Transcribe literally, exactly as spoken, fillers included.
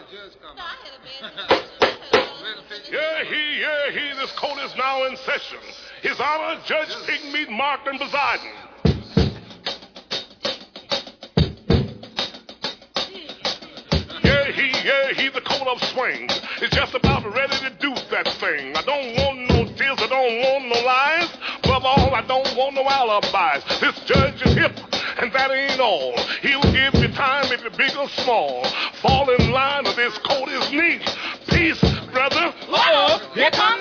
Yeah, he, yeah, he, this court is now in session. His Honor, Judge Pigmeat Markland presiding. Yeah, he, yeah, he, the coat of swings is just about ready to do that thing. I don't want no tears, I don't want no lies. Above all, I don't want no alibis. This judge is hip, and that ain't all. He'll give you time if you're big or small. Fall in line or this coat is neat. Peace, brother. Uh-oh, here comes